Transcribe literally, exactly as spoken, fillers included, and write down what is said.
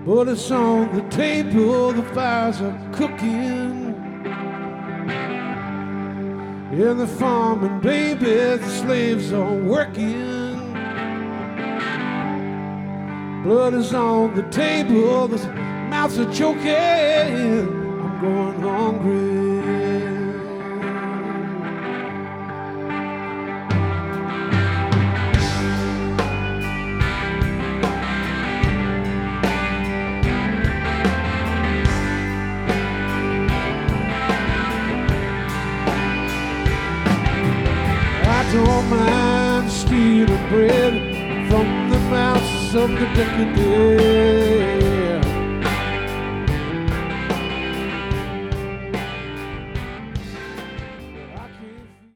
But it's on the table, the fires are cooking. In the farm and babies, the slaves are working. Blood is on the table, the mouths are choking. I'm going hungry. I don't mind stealing bread from the mouths of the decadent.